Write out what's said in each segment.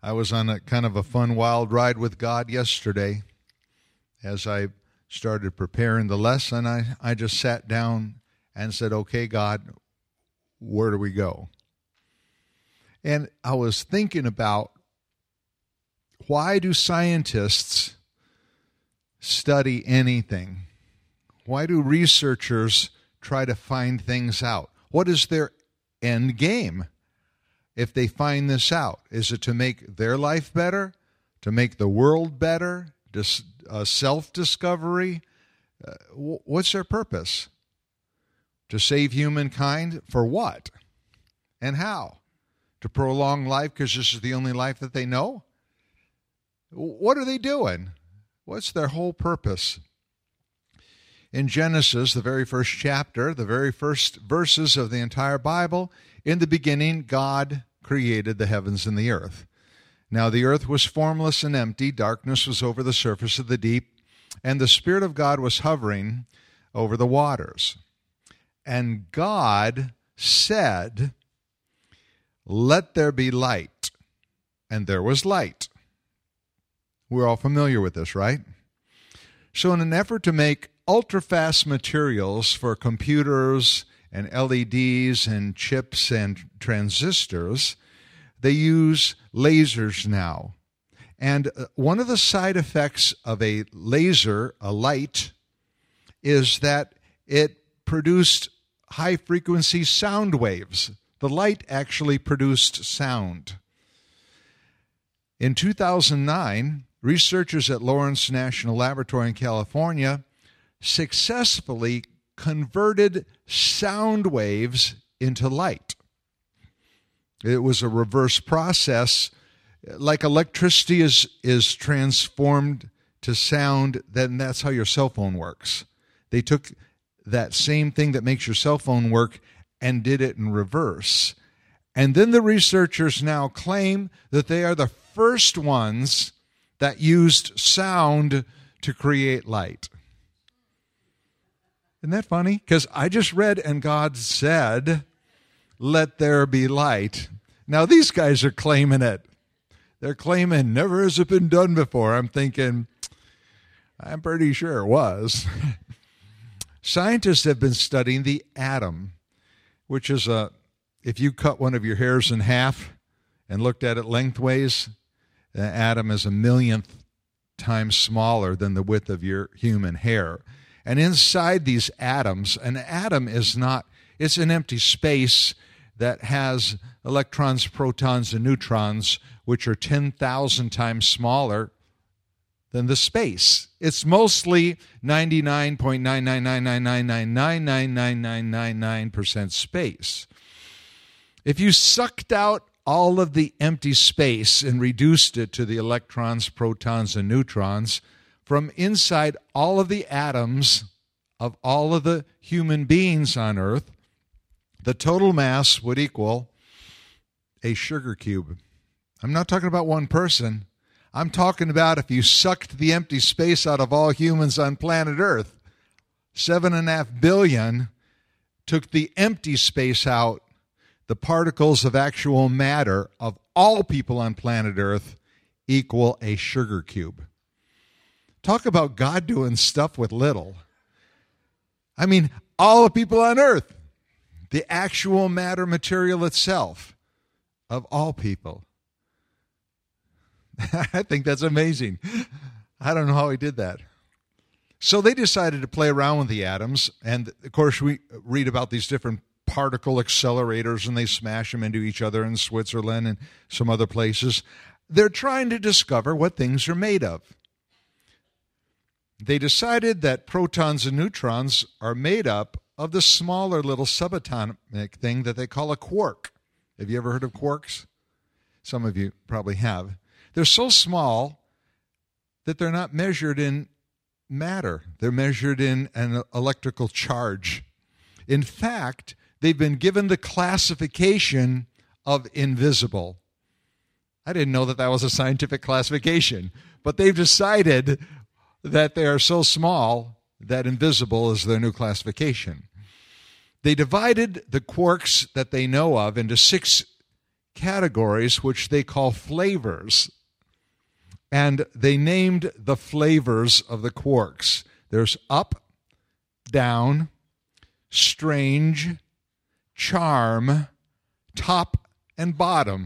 I was on a kind of a fun, wild ride with God yesterday. As I started preparing the lesson, I just sat down and said, okay, God, where do we go? And I was thinking about, why do scientists study anything? Why do researchers try to find things out? What is their end game if they find this out? Is it to make their life better? To make the world better? Self-discovery? What's their purpose? To save humankind? For what? And how? To prolong life because this is the only life that they know? What are they doing? What's their whole purpose? In Genesis, the very first chapter, the very first verses of the entire Bible, in the beginning, God created the heavens and the earth. Now the earth was formless and empty, darkness was over the surface of the deep, and the Spirit of God was hovering over the waters. And God said, "Let there be light." And there was light. We're all familiar with this, right? So in an effort to make ultra-fast materials for computers and LEDs and chips and transistors, they use lasers now. And one of the side effects of a laser, a light, is that it produced high-frequency sound waves. The light actually produced sound. In 2009, researchers at Lawrence National Laboratory in California successfully converted sound waves into light. It was a reverse process. Like electricity is transformed to sound, then that's how your cell phone works. They took that same thing that makes your cell phone work and did it in reverse. And then the researchers now claim that they are the first ones that used sound to create light. Isn't that funny? Because I just read, and God said, "Let there be light." Now these guys are claiming it. They're claiming, never has it been done before. I'm thinking, I'm pretty sure it was. Scientists have been studying the atom, which is if you cut one of your hairs in half and looked at it lengthways, the atom is 1,000,000th times smaller than the width of your human hair. And inside these atoms, an atom is not, it's an empty space that has electrons, protons, and neutrons, which are 10,000 times smaller than the space. It's mostly 99.999999999% space. If you sucked out all of the empty space and reduced it to the electrons, protons, and neutrons, from inside all of the atoms of all of the human beings on Earth, the total mass would equal a sugar cube. I'm not talking about one person. I'm talking about if you sucked the empty space out of all humans on planet Earth, 7.5 billion, took the empty space out, the particles of actual matter of all people on planet Earth equal a sugar cube. Talk about God doing stuff with little. I mean, all the people on Earth, the actual matter material itself of all people. I think that's amazing. I don't know how he did that. So they decided to play around with the atoms, and of course we read about these different particle accelerators, and they smash them into each other in Switzerland and some other places. They're trying to discover what things are made of. They decided that protons and neutrons are made up of the smaller little subatomic thing that they call a quark. Have you ever heard of quarks? Some of you probably have. They're so small that they're not measured in matter. They're measured in an electrical charge. In fact, they've been given the classification of invisible. I didn't know that that was a scientific classification, but they've decided that they are so small that invisible is their new classification. They divided the quarks that they know of into 6 categories which they call flavors. And they named the flavors of the quarks. There's up, down, strange, charm, top, and bottom.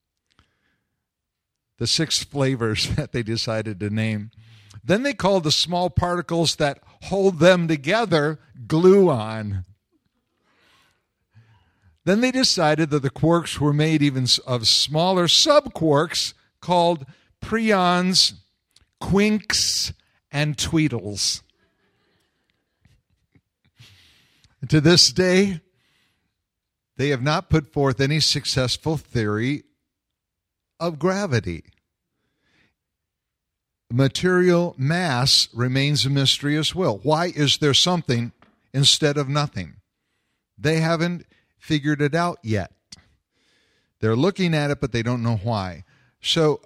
The 6 flavors that they decided to name. Then they called the small particles that hold them together gluon. Then they decided that the quarks were made even of smaller subquarks called prions, quinks, and tweedles. To this day, they have not put forth any successful theory of gravity. Material mass remains a mystery as well. Why is there something instead of nothing? They haven't figured it out yet. They're looking at it, but they don't know why. So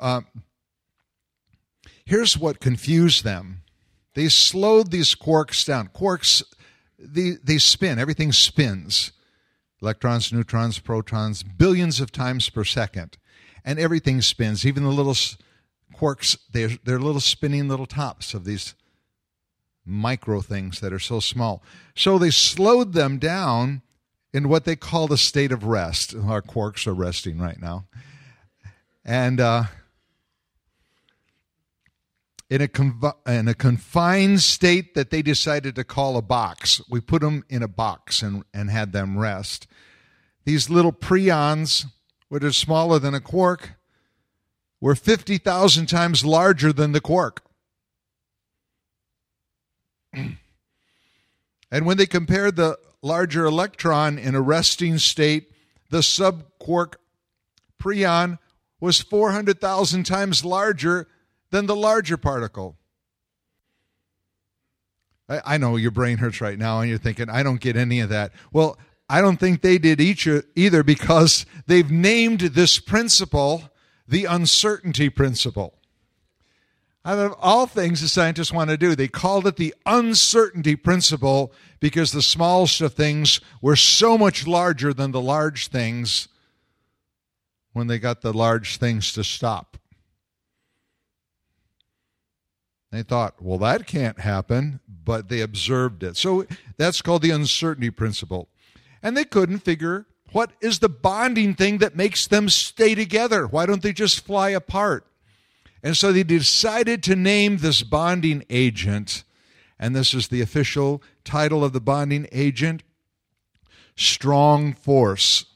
here's what confused them. They slowed these quarks down. Quarks, they spin. Everything spins. Electrons, neutrons, protons, billions of times per second. And everything spins. Even the little quarks, they're little spinning little tops of these micro things that are so small. So they slowed them down in what they call the state of rest. Our quarks are resting right now. And in a confined state that they decided to call a box. We put them in a box and had them rest. These little prions, which are smaller than a quark, were 50,000 times larger than the quark. And when they compared the larger electron in a resting state, the subquark prion was 400,000 times larger than the larger particle. I know your brain hurts right now and you're thinking, I don't get any of that. Well, I don't think they did either, because they've named this principle the uncertainty principle. Out of all things the scientists want to do, they called it the uncertainty principle because the smallest of things were so much larger than the large things when they got the large things to stop. They thought, well, that can't happen, but they observed it. So that's called the uncertainty principle. And they couldn't figure what is the bonding thing that makes them stay together. Why don't they just fly apart? And so they decided to name this bonding agent, and this is the official title of the bonding agent, strong force.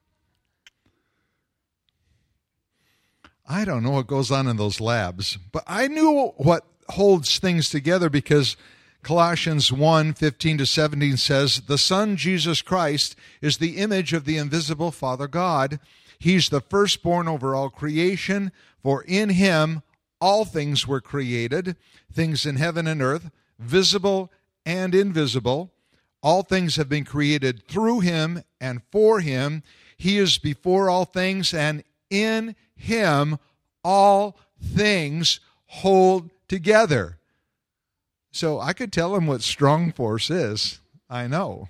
I don't know what goes on in those labs, but I knew what holds things together because Colossians 1:15-17 says, the Son, Jesus Christ, is the image of the invisible Father God. He's the firstborn over all creation, for in him all things were created, things in heaven and earth, visible and invisible. All things have been created through him and for him. He is before all things, and in him all things hold together. So I could tell him what strong force is. I know.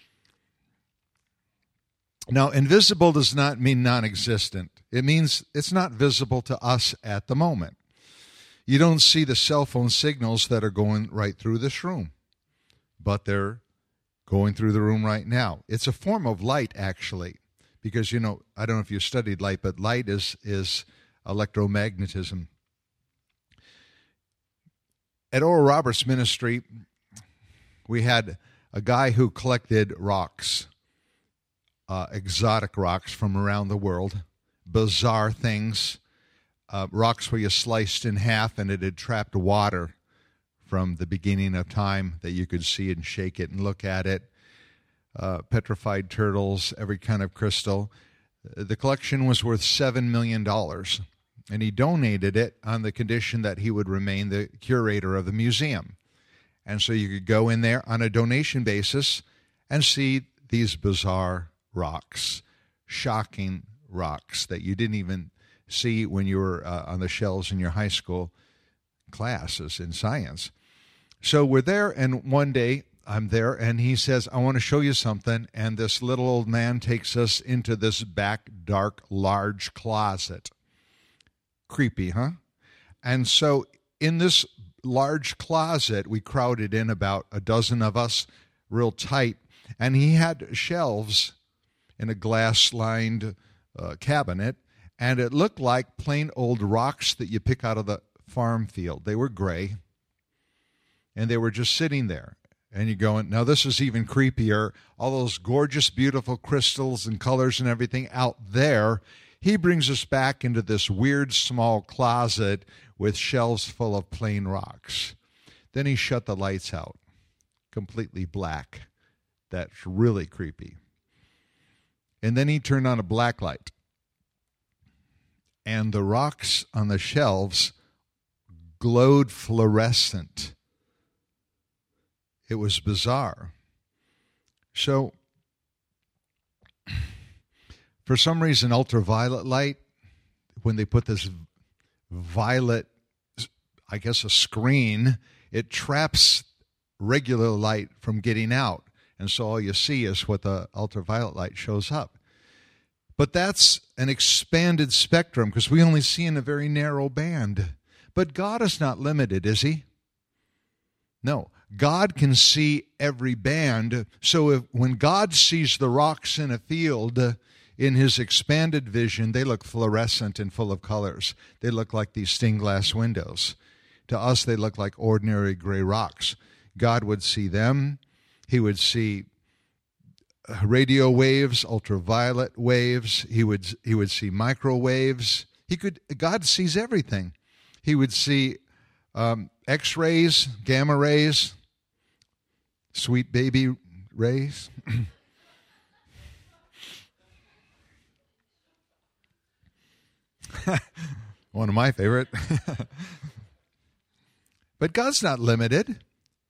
Now, invisible does not mean non-existent. It means it's not visible to us at the moment. You don't see the cell phone signals that are going right through this room, but they're going through the room right now. It's a form of light, actually, because, I don't know if you studied light, but light is electromagnetism. At Oral Roberts Ministry, we had a guy who collected rocks, exotic rocks from around the world, bizarre things, rocks where you sliced in half and it had trapped water from the beginning of time that you could see and shake it and look at it, petrified turtles, every kind of crystal. The collection was worth $7 million. And he donated it on the condition that he would remain the curator of the museum. And so you could go in there on a donation basis and see these bizarre rocks, shocking rocks that you didn't even see when you were on the shelves in your high school classes in science. So we're there, and one day I'm there, and he says, I want to show you something. And this little old man takes us into this back, dark, large closet. Creepy, huh? And so in this large closet, we crowded in about a dozen of us, real tight. And he had shelves in a glass-lined cabinet, and it looked like plain old rocks that you pick out of the farm field. They were gray, and they were just sitting there. And you're going, now this is even creepier. All those gorgeous, beautiful crystals and colors and everything out there. He brings us back into this weird small closet with shelves full of plain rocks. Then he shut the lights out, completely black. That's really creepy. And then he turned on a black light. And the rocks on the shelves glowed fluorescent. It was bizarre. So, for some reason, ultraviolet light, when they put this violet, I guess a screen, it traps regular light from getting out. And so all you see is what the ultraviolet light shows up. But that's an expanded spectrum because we only see in a very narrow band. But God is not limited, is he? No. God can see every band. So when God sees the rocks in a field, in his expanded vision, they look fluorescent and full of colors. They look like these stained glass windows. To us, they look like ordinary gray rocks. God would see them. He would see radio waves, ultraviolet waves. He would see microwaves. God sees everything. He would see X-rays, gamma rays, sweet baby rays. One of my favorite. But God's not limited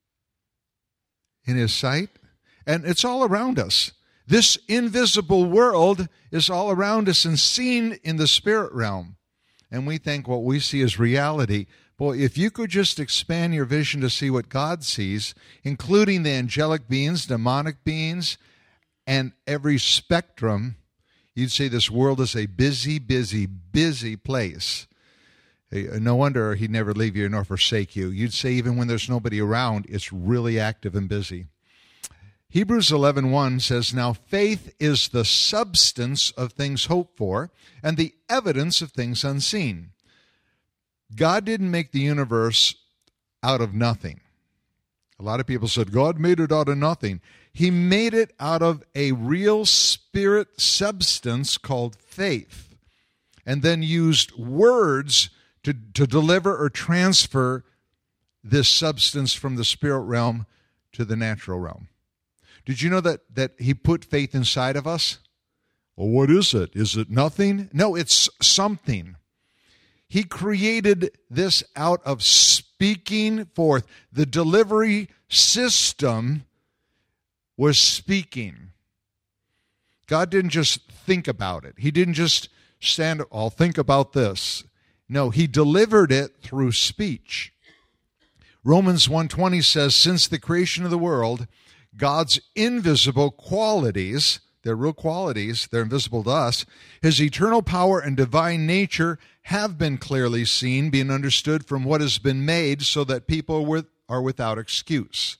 in his sight. And it's all around us. This invisible world is all around us and seen in the spirit realm. And we think what we see is reality. Boy, if you could just expand your vision to see what God sees, including the angelic beings, demonic beings, and every spectrum, you'd say this world is a busy, busy, busy place. No wonder he'd never leave you nor forsake you. You'd say even when there's nobody around, it's really active and busy. Hebrews 11:1 says, now faith is the substance of things hoped for and the evidence of things unseen. God didn't make the universe out of nothing. A lot of people said, God made it out of nothing. He made it out of a real spirit substance called faith, and then used words to deliver or transfer this substance from the spirit realm to the natural realm. Did you know that he put faith inside of us? Well, what is it? Is it nothing? No, it's something. He created this out of speaking forth. The delivery system was speaking. God didn't just think about it. He didn't just stand, I'll think about this. No, he delivered it through speech. Romans 1:20 says, since the creation of the world, God's invisible qualities, they're real qualities, they're invisible to us, his eternal power and divine nature have been clearly seen, being understood from what has been made, so that people are without excuse.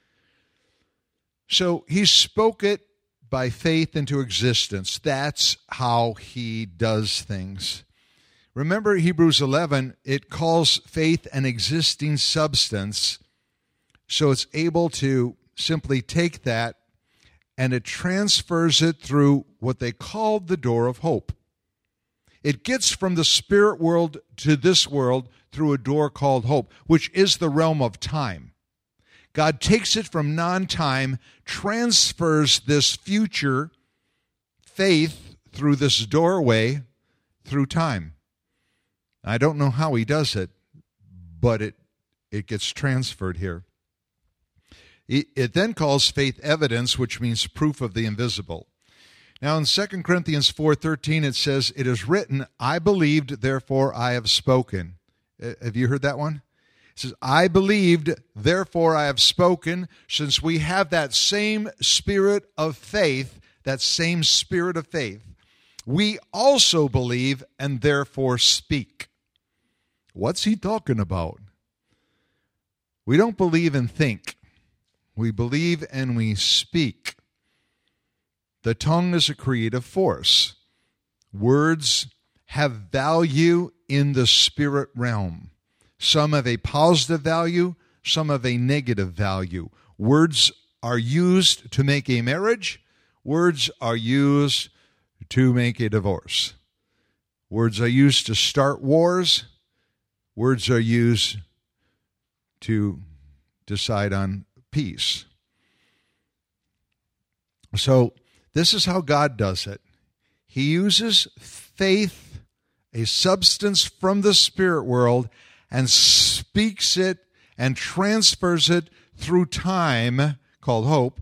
So he spoke it by faith into existence. That's how he does things. Remember Hebrews 11, it calls faith an existing substance, so it's able to simply take that and it transfers it through what they called the door of hope. It gets from the spirit world to this world through a door called hope, which is the realm of time. God takes it from non-time, transfers this future faith through this doorway through time. I don't know how he does it, but it gets transferred here. It then calls faith evidence, which means proof of the invisible. Now in 2 Corinthians 4:13 it says, it is written, I believed, therefore I have spoken. Have you heard that one? It says, I believed, therefore I have spoken. Since we have that same spirit of faith, we also believe and therefore speak. What's he talking about? We don't believe and think. We believe and we speak. The tongue is a creative force. Words have value in the spirit realm. Some have a positive value, some have a negative value. Words are used to make a marriage. Words are used to make a divorce. Words are used to start wars. Words are used to decide on peace. So this is how God does it. He uses faith, a substance from the spirit world, and speaks it and transfers it through time, called hope,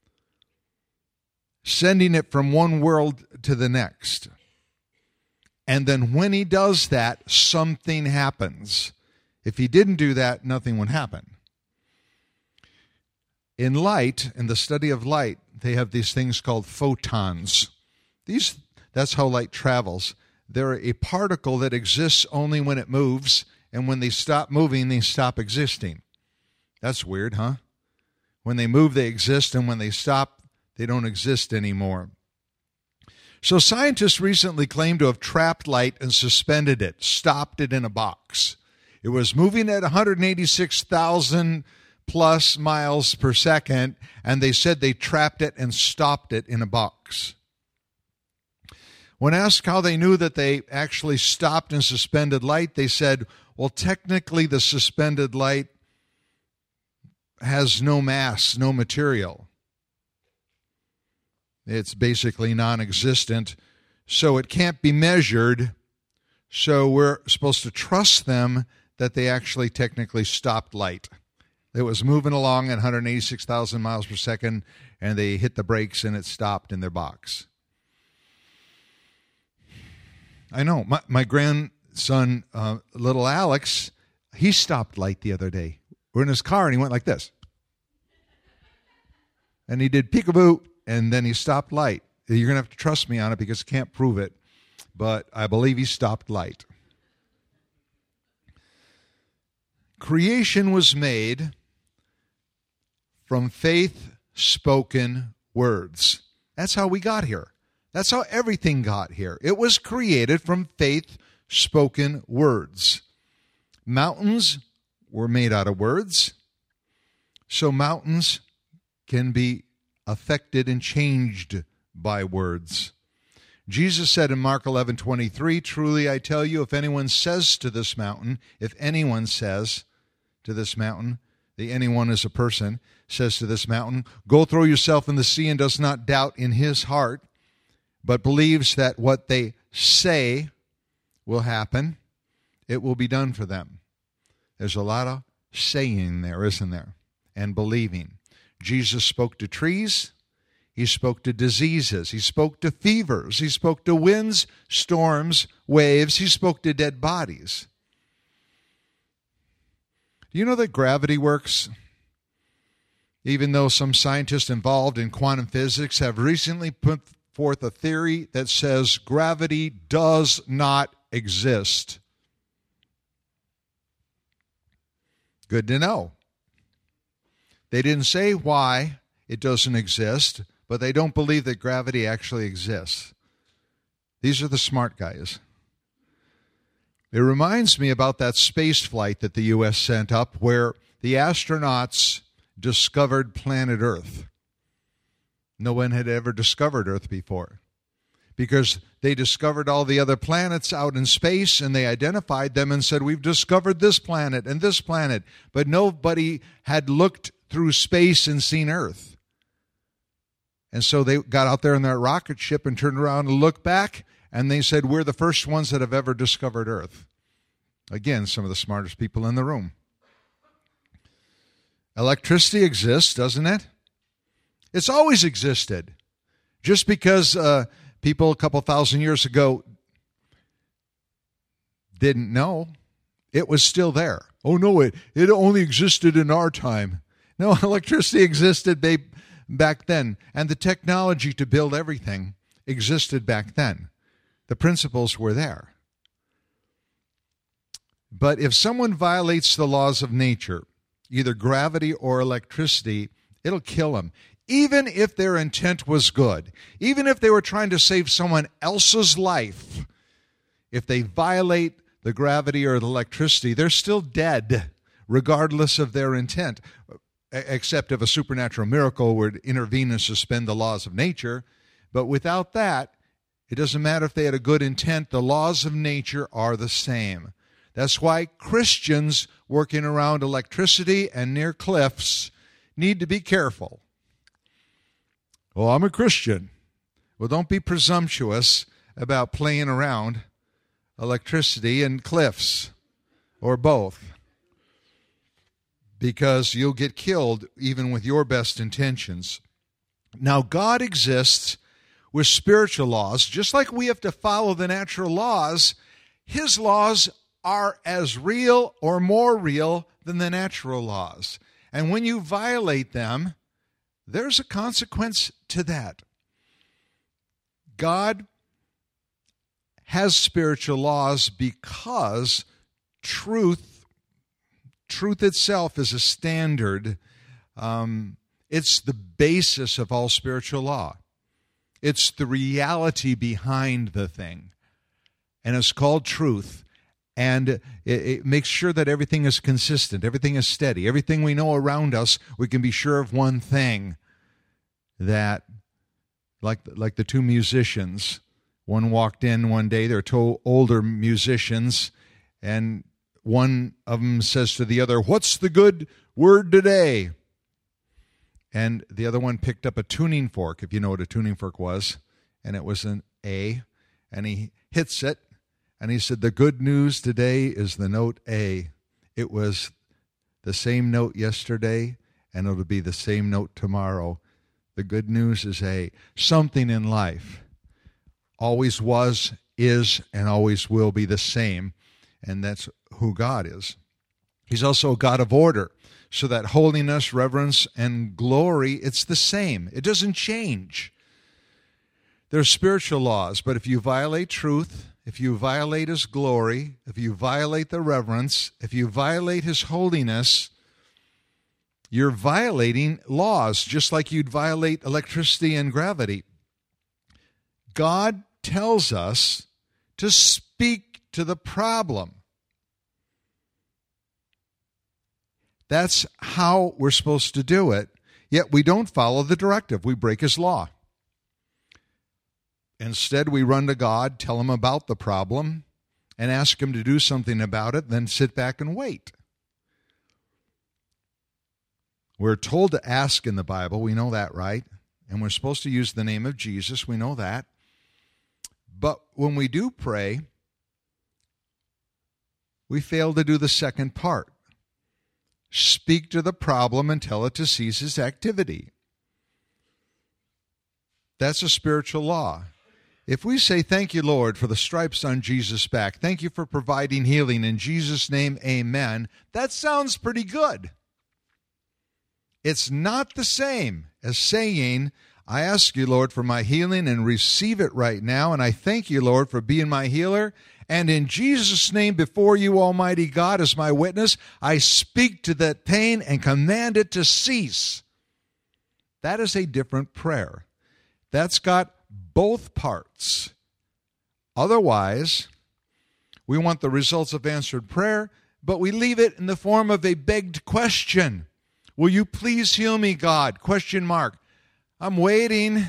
sending it from one world to the next. And then when he does that, something happens. If he didn't do that, nothing would happen. In light, in the study of light, they have these things called photons. That's how light travels. They're a particle that exists only when it moves, and when they stop moving, they stop existing. That's weird, huh? When they move, they exist, and when they stop, they don't exist anymore. So scientists recently claimed to have trapped light and suspended it, stopped it in a box. It was moving at 186,000 plus miles per second, and they said they trapped it and stopped it in a box. When asked how they knew that they actually stopped and suspended light, they said, well, technically the suspended light has no mass, no material. It's basically non-existent, so it can't be measured. So we're supposed to trust them that they actually technically stopped light. It was moving along at 186,000 miles per second, and they hit the brakes, and it stopped in their box. I know. My grandson, little Alex, he stopped light the other day. We're in his car, and he went like this. And he did peekaboo, and then he stopped light. You're going to have to trust me on it because I can't prove it, but I believe he stopped light. Creation was made from faith-spoken words. That's how we got here. That's how everything got here. It was created from faith-spoken words. Mountains were made out of words, so mountains can be affected and changed by words. Jesus said in Mark 11:23, truly I tell you, if anyone says to this mountain, the anyone is a person, says to this mountain, go throw yourself in the sea, and does not doubt in his heart, but believes that what they say will happen, it will be done for them. There's a lot of saying there, isn't there? And believing. Jesus spoke to trees. He spoke to diseases. He spoke to fevers. He spoke to winds, storms, waves. He spoke to dead bodies. Do you know that gravity works? Even though some scientists involved in quantum physics have recently put forth a theory that says gravity does not exist. Good to know. They didn't say why it doesn't exist, but they don't believe that gravity actually exists. These are the smart guys. It reminds me about that space flight that the U.S. sent up where the astronauts discovered planet Earth. No one had ever discovered Earth before because they discovered all the other planets out in space, and they identified them and said, we've discovered this planet and this planet, but nobody had looked through space and seen Earth. And so they got out there in their rocket ship and turned around and looked back, and they said, we're the first ones that have ever discovered Earth. Again, some of the smartest people in the room. Electricity exists, doesn't it? It's always existed. Just because people a couple thousand years ago didn't know, it was still there. Oh, no, it only existed in our time. No, electricity existed back then, and the technology to build everything existed back then. The principles were there. But if someone violates the laws of nature, either gravity or electricity, it'll kill them. Even if their intent was good, even if they were trying to save someone else's life, if they violate the gravity or the electricity, they're still dead, regardless of their intent, except if a supernatural miracle would intervene and suspend the laws of nature. But without that, it doesn't matter if they had a good intent. The laws of nature are the same. That's why Christians working around electricity and near cliffs need to be careful. Well, I'm a Christian. Well, don't be presumptuous about playing around electricity and cliffs, or both, because you'll get killed even with your best intentions. Now, God exists with spiritual laws. Just like we have to follow the natural laws, His laws are as real or more real than the natural laws. And when you violate them, there's a consequence to that. God has spiritual laws because truth itself is a standard. It's the basis of all spiritual law. It's the reality behind the thing. And it's called truth. And it makes sure that everything is consistent, everything is steady. Everything we know around us, we can be sure of one thing, that like the two musicians, one walked in one day, they're two older musicians, and one of them says to the other, "What's the good word today?" And the other one picked up a tuning fork, if you know what a tuning fork was, and it was an A, and he hits it. And he said, "The good news today is the note A. It was the same note yesterday, and it'll be the same note tomorrow. The good news is A." Something in life always was, is, and always will be the same, and that's who God is. He's also a God of order, so that holiness, reverence, and glory, it's the same. It doesn't change. There's spiritual laws, but if you violate truth, if you violate His glory, if you violate the reverence, if you violate His holiness, you're violating laws, just like you'd violate electricity and gravity. God tells us to speak to the problem. That's how we're supposed to do it, yet we don't follow the directive. We break His law. Instead, we run to God, tell Him about the problem, and ask Him to do something about it, then sit back and wait. We're told to ask in the Bible. We know that, right? And we're supposed to use the name of Jesus. We know that. But when we do pray, we fail to do the second part. Speak to the problem and tell it to cease its activity. That's a spiritual law. If we say, "Thank you, Lord, for the stripes on Jesus' back. Thank you for providing healing. In Jesus' name, amen," that sounds pretty good. It's not the same as saying, "I ask you, Lord, for my healing and receive it right now. And I thank you, Lord, for being my healer. And in Jesus' name, before you, Almighty God, as my witness, I speak to that pain and command it to cease." That is a different prayer. That's got both parts. Otherwise, we want the results of answered prayer, but we leave it in the form of a begged question. "Will you please heal me, God?" ? I'm waiting.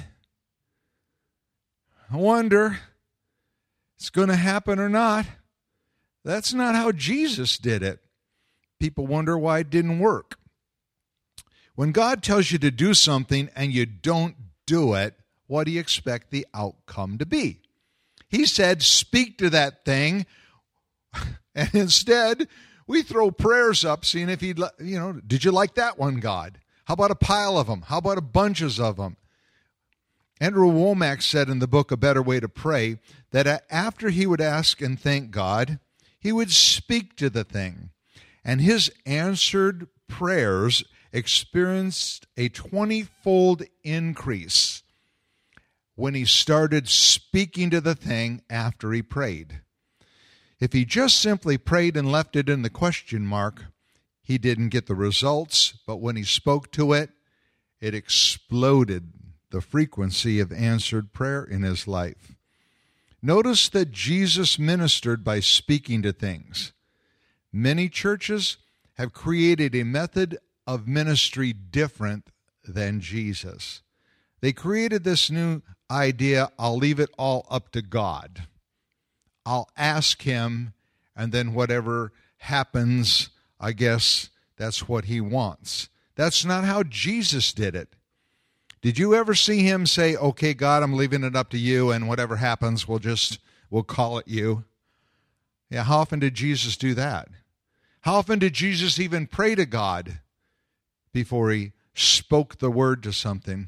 I wonder it's going to happen or not. That's not how Jesus did it. People wonder why it didn't work. When God tells you to do something and you don't do it, what do you expect the outcome to be? He said, "Speak to that thing," and instead we throw prayers up seeing if he'd, did you like that one, God? How about a pile of them? How about a bunches of them? Andrew Womack said in the book A Better Way to Pray that after he would ask and thank God, he would speak to the thing. And his answered prayers experienced a 20-fold increase when he started speaking to the thing after he prayed. If he just simply prayed and left it in the question mark, he didn't get the results, but when he spoke to it, it exploded the frequency of answered prayer in his life. Notice that Jesus ministered by speaking to things. Many churches have created a method of ministry different than Jesus. They created this new idea, I'll leave it all up to God. I'll ask him, and then whatever happens, I guess that's what he wants. That's not how Jesus did it. Did you ever see him say, okay, God, I'm leaving it up to you, and whatever happens, we'll call it you? Yeah, how often did Jesus do that? How often did Jesus even pray to God before he spoke the word to something?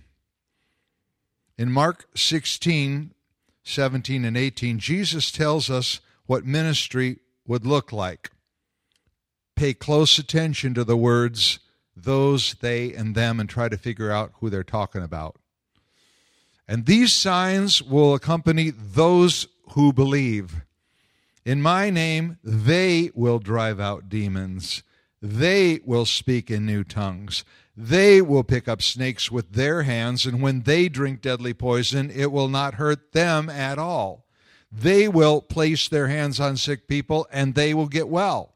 In Mark 16, 17 and 18, Jesus tells us what ministry would look like. Pay close attention to the words, those, they, and them, and try to figure out who they're talking about. And these signs will accompany those who believe. In my name, they will drive out demons. They will speak in new tongues. They will pick up snakes with their hands, and when they drink deadly poison, it will not hurt them at all. They will place their hands on sick people, and they will get well.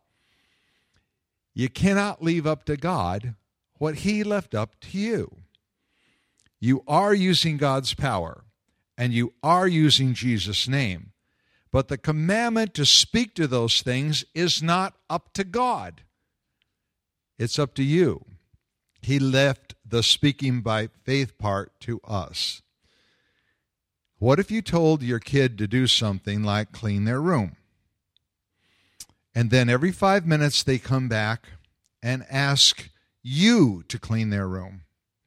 You cannot leave up to God what he left up to you. You are using God's power, and you are using Jesus' name. But the commandment to speak to those things is not up to God. It's up to you. He left the speaking by faith part to us. What if you told your kid to do something like clean their room? And then every 5 minutes they come back and ask you to clean their room.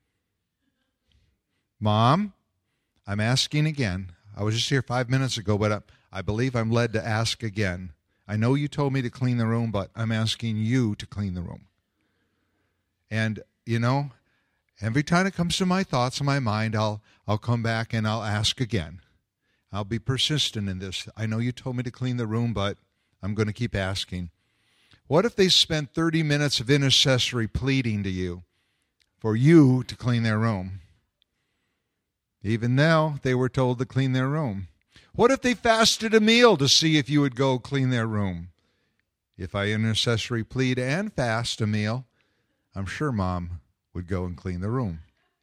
Mom, I'm asking again. I was just here 5 minutes ago, but I believe I'm led to ask again. I know you told me to clean the room, but I'm asking you to clean the room. And, you know, every time it comes to my thoughts in my mind, I'll come back and I'll ask again. I'll be persistent in this. I know you told me to clean the room, but I'm going to keep asking. What if they spent 30 minutes of intercessory pleading to you for you to clean their room? Even now, they were told to clean their room. What if they fasted a meal to see if you would go clean their room? If I intercessory plead and fast a meal, I'm sure Mom would go and clean the room.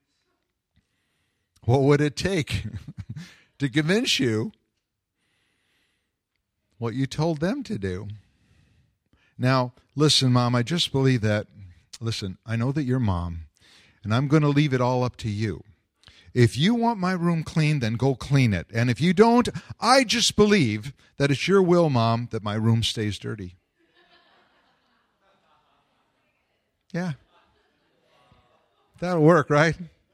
What would it take to convince you what you told them to do? Now, listen, Mom, I just believe that. Listen, I know that you're Mom, and I'm going to leave it all up to you. If you want my room cleaned, then go clean it. And if you don't, I just believe that it's your will, Mom, that my room stays dirty. Yeah. That'll work, right?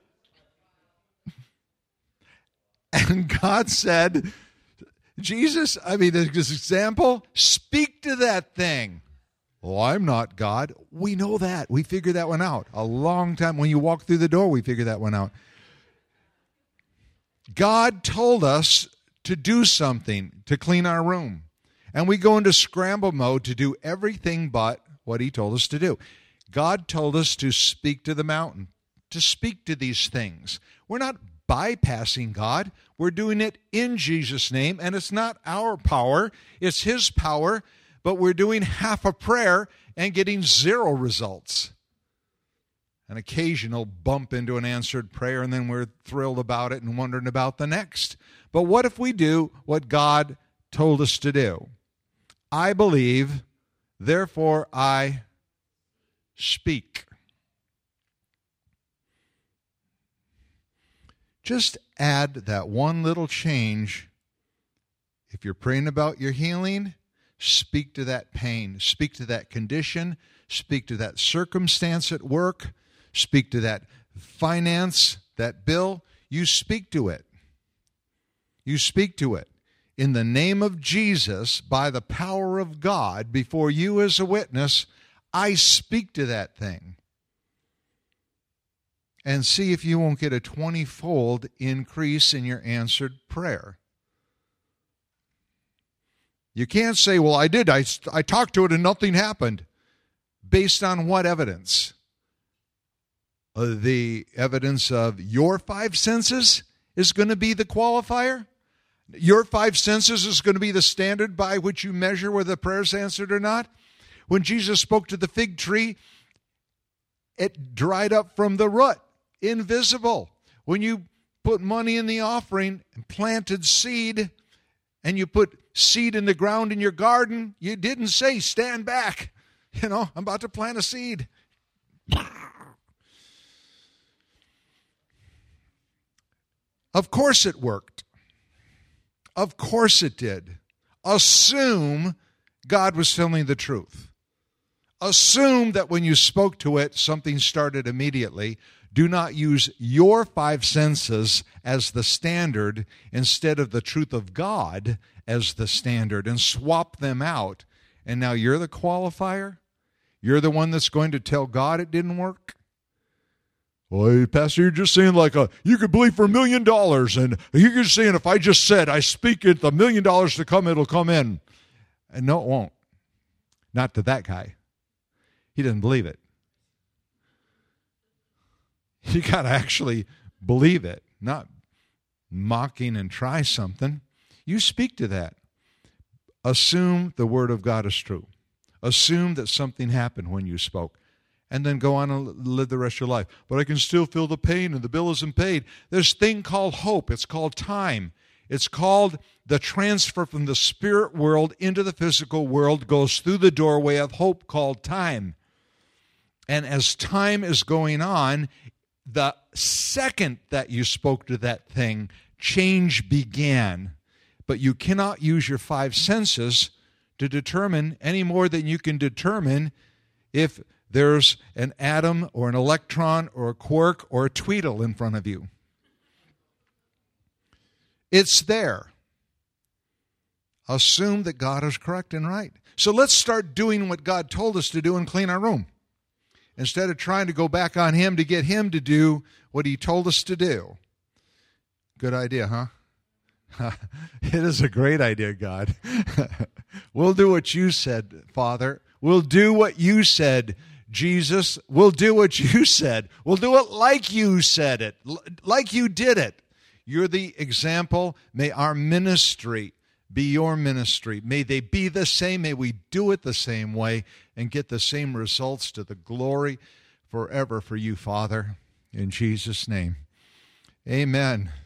And God said, Jesus, this example, speak to that thing. Well, I'm not God. We know that. We figured that one out a long time. When you walk through the door, we figured that one out. God told us to do something, to clean our room. And we go into scramble mode to do everything but what he told us to do. God told us to speak to the mountain, to speak to these things. We're not bypassing God. We're doing it in Jesus' name, and it's not our power. It's his power, but we're doing half a prayer and getting zero results. An occasional bump into an answered prayer, and then we're thrilled about it and wondering about the next. But what if we do what God told us to do? I believe, therefore I speak. Just add that one little change. If you're praying about your healing, speak to that pain. Speak to that condition. Speak to that circumstance at work. Speak to that finance, that bill. You speak to it. You speak to it. In the name of Jesus, by the power of God, before you as a witness, I speak to that thing. And see if you won't get a 20-fold increase in your answered prayer. You can't say, well, I did. I talked to it and nothing happened. Based on what evidence? The evidence of your five senses is going to be the qualifier? Your five senses is going to be the standard by which you measure whether the prayer's answered or not? When Jesus spoke to the fig tree, it dried up from the root, invisible. When you put money in the offering and planted seed, and you put seed in the ground in your garden, you didn't say, stand back. I'm about to plant a seed. Of course it worked. Of course it did. Assume God was telling the truth. Assume that when you spoke to it, something started immediately. Do not use your five senses as the standard instead of the truth of God as the standard, and swap them out. And now you're the qualifier? You're the one that's going to tell God it didn't work? Well, Pastor, you're just saying you could believe for $1 million, and you're just saying if I just said, I speak it, the $1 million to come, it'll come in. And no, it won't. Not to that guy. He doesn't believe it. You got to actually believe it, not mocking and try something. You speak to that. Assume the word of God is true. Assume that something happened when you spoke. And then go on and live the rest of your life. But I can still feel the pain and the bill isn't paid. There's a thing called hope. It's called time. It's called the transfer from the spirit world into the physical world goes through the doorway of hope called time. And as time is going on, the second that you spoke to that thing, change began. But you cannot use your five senses to determine any more than you can determine if there's an atom or an electron or a quark or a tweedle in front of you. It's there. Assume that God is correct and right. So let's start doing what God told us to do and clean our room, instead of trying to go back on Him to get Him to do what He told us to do. Good idea, huh? It is a great idea, God. We'll do what you said, Father. We'll do what you said, Jesus. We'll do what you said. We'll do it like you said it, like you did it. You're the example. May our ministry be your ministry. May they be the same. May we do it the same way and get the same results to the glory forever for you, Father. In Jesus' name, amen.